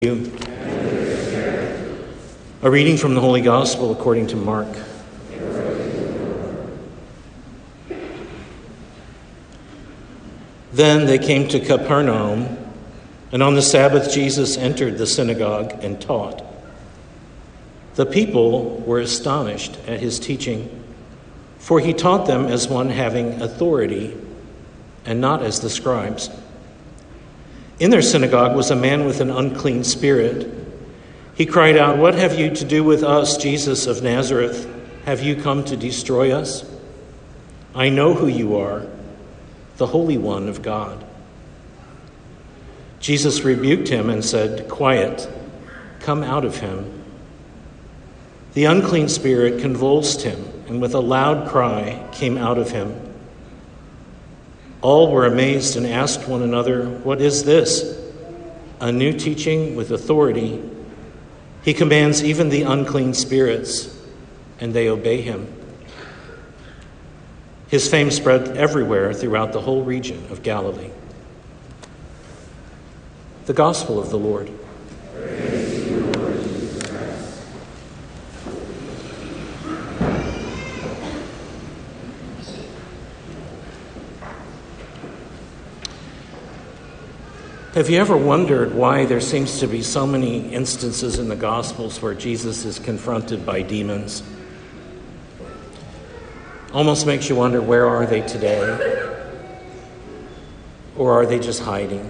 You. A reading from the Holy Gospel according to Mark. Then they came to Capernaum, and on the Sabbath Jesus entered the synagogue and taught. The people were astonished at his teaching, for he taught them as one having authority, and not as the scribes. In their synagogue was a man with an unclean spirit. He cried out, "What have you to do with us, Jesus of Nazareth? Have you come to destroy us? I know who you are, the Holy One of God." Jesus rebuked him and said, "Quiet, come out of him." The unclean spirit convulsed him, and with a loud cry came out of him. All were amazed and asked one another, "What is this? A new teaching with authority. He commands even the unclean spirits, and they obey him." His fame spread everywhere throughout the whole region of Galilee. The Gospel of the Lord. Praise to you, Lord Jesus Christ. Have you ever wondered why there seems to be so many instances in the Gospels where Jesus is confronted by demons? Almost makes you wonder, where are they today? Or are they just hiding?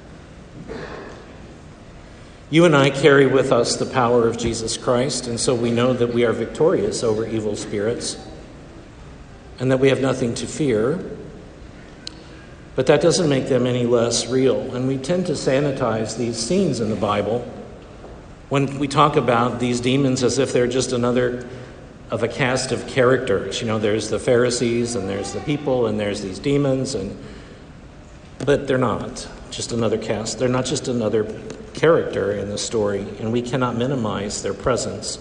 You and I carry with us the power of Jesus Christ, and so we know that we are victorious over evil spirits and that we have nothing to fear. But that doesn't make them any less real. And we tend to sanitize these scenes in the Bible when we talk about these demons as if they're just another of a cast of characters. You know, there's the Pharisees and there's the people and there's these demons, but they're not just another cast. They're not just another character in the story, and we cannot minimize their presence.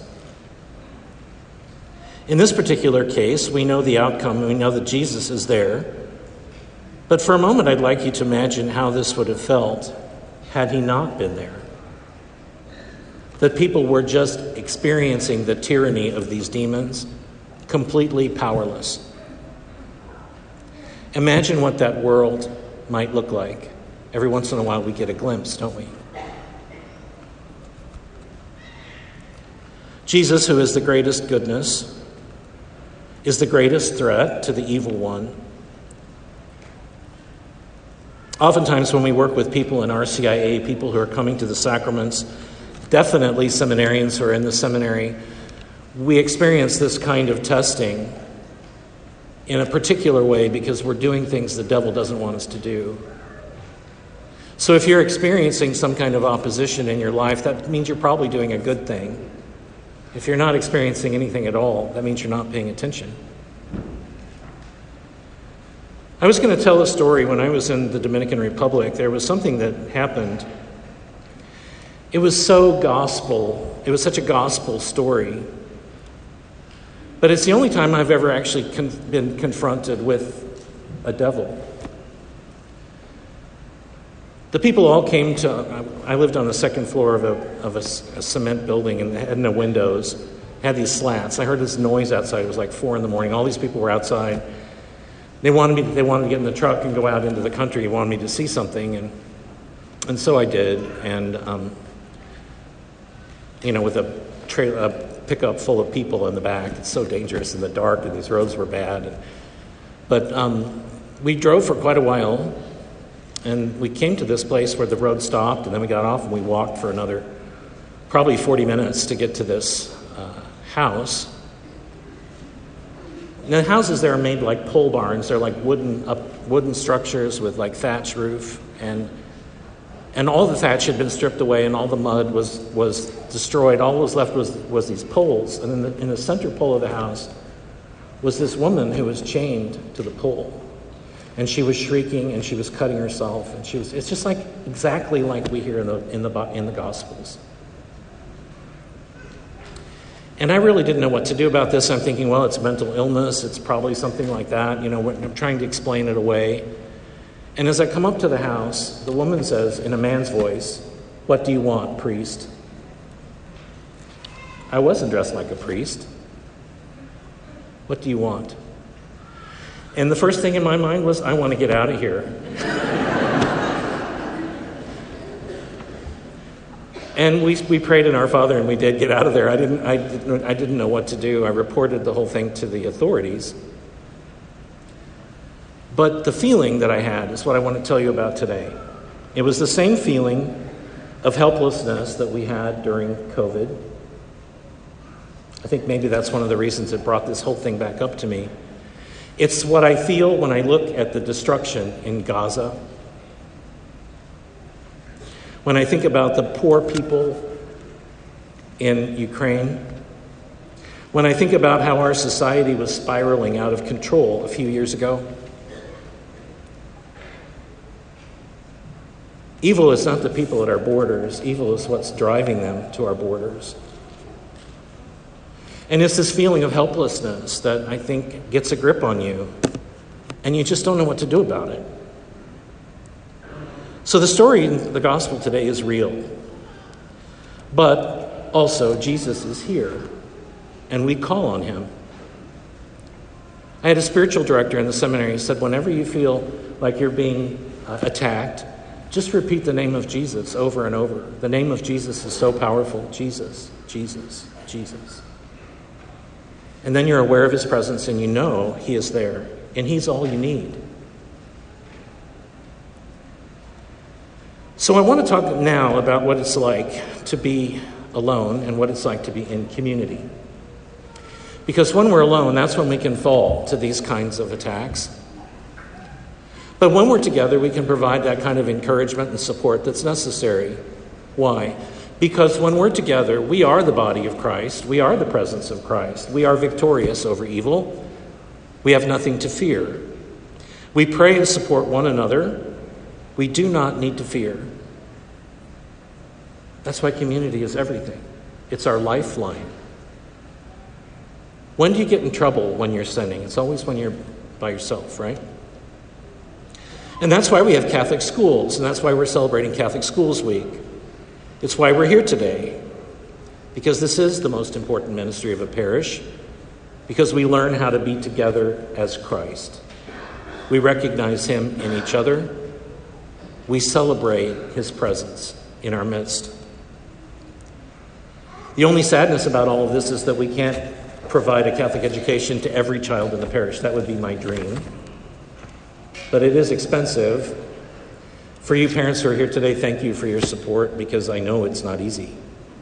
In this particular case, we know the outcome, and we know that Jesus is there. But for a moment, I'd like you to imagine how this would have felt had he not been there. That people were just experiencing the tyranny of these demons, completely powerless. Imagine what that world might look like. Every once in a while, we get a glimpse, don't we? Jesus, who is the greatest goodness, is the greatest threat to the evil one. Oftentimes when we work with people in RCIA, people who are coming to the sacraments, definitely seminarians who are in the seminary, we experience this kind of testing in a particular way because we're doing things the devil doesn't want us to do. So if you're experiencing some kind of opposition in your life, that means you're probably doing a good thing. If you're not experiencing anything at all, that means you're not paying attention. I was going to tell a story when I was in the Dominican Republic. There was something that happened. It was so gospel. It was such a gospel story. But it's the only time I've ever actually been confronted with a devil. The people all came to, I lived on the second floor of a cement building and had no windows, had these slats. I heard this noise outside. It was like 4 a.m. All these people were outside. They wanted to get in the truck and go out into the country. They wanted me to see something, and so I did. And with a pickup full of people in the back, it's so dangerous in the dark, and these roads were bad. But we drove for quite a while, and we came to this place where the road stopped, and then we got off and we walked for another probably 40 minutes to get to this house. Now, the houses there are made like pole barns. They're like wooden structures with like thatch roof, and all the thatch had been stripped away, and all the mud was destroyed. All that was left was these poles, and in the center pole of the house was this woman who was chained to the pole, and she was shrieking and she was cutting herself, and it's just like exactly like we hear in the Gospels. And I really didn't know what to do about this. I'm thinking, well, it's mental illness. It's probably something like that. I'm trying to explain it away. And as I come up to the house, the woman says in a man's voice, "What do you want, priest?" I wasn't dressed like a priest. "What do you want?" And the first thing in my mind was, I want to get out of here. And we prayed in Our Father, and we did get out of there. I didn't know what to do. I reported the whole thing to the authorities. But the feeling that I had is what I want to tell you about today. It was the same feeling of helplessness that we had during COVID. I think maybe that's one of the reasons it brought this whole thing back up to me. It's what I feel when I look at the destruction in Gaza. When I think about the poor people in Ukraine. When I think about how our society was spiraling out of control a few years ago. Evil is not the people at our borders. Evil is what's driving them to our borders. And it's this feeling of helplessness that I think gets a grip on you, and you just don't know what to do about it. So the story in the gospel today is real. But also, Jesus is here, and we call on him. I had a spiritual director in the seminary who said, whenever you feel like you're being attacked, just repeat the name of Jesus over and over. The name of Jesus is so powerful. Jesus, Jesus, Jesus. And then you're aware of his presence and you know he is there. And he's all you need. So I want to talk now about what it's like to be alone and what it's like to be in community. Because when we're alone, that's when we can fall to these kinds of attacks. But when we're together, we can provide that kind of encouragement and support that's necessary. Why? Because when we're together, we are the body of Christ. We are the presence of Christ. We are victorious over evil. We have nothing to fear. We pray and support one another. We do not need to fear. That's why community is everything. It's our lifeline. When do you get in trouble when you're sinning? It's always when you're by yourself, right? And that's why we have Catholic schools, and that's why we're celebrating Catholic Schools Week. It's why we're here today, because this is the most important ministry of a parish, because we learn how to be together as Christ. We recognize him in each other. We celebrate his presence in our midst. The only sadness about all of this is that we can't provide a Catholic education to every child in the parish. That would be my dream. But it is expensive. For you parents who are here today, thank you for your support, because I know it's not easy.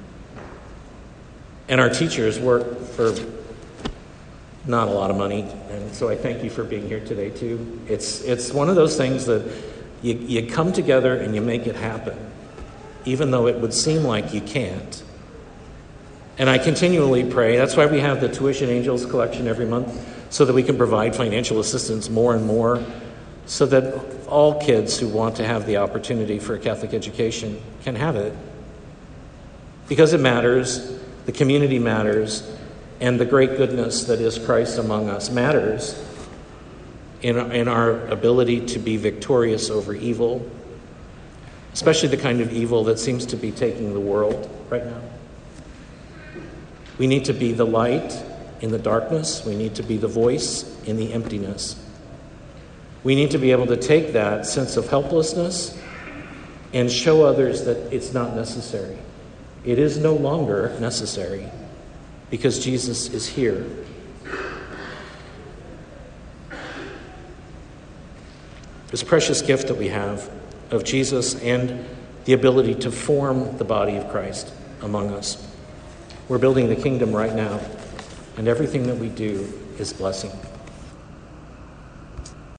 And our teachers work for not a lot of money, and so I thank you for being here today too. It's one of those things that you come together and you make it happen, even though it would seem like you can't. And I continually pray. That's why we have the Tuition Angels collection every month, so that we can provide financial assistance more and more, so that all kids who want to have the opportunity for a Catholic education can have it. Because it matters, the community matters, and the great goodness that is Christ among us matters in our ability to be victorious over evil, especially the kind of evil that seems to be taking the world right now. We need to be the light in the darkness. We need to be the voice in the emptiness. We need to be able to take that sense of helplessness and show others that it's not necessary. It is no longer necessary because Jesus is here. This precious gift that we have of Jesus and the ability to form the body of Christ among us. We're building the kingdom right now, and everything that we do is blessing.